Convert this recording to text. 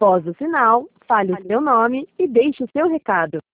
Após o sinal, fale o seu nome e deixe o seu recado.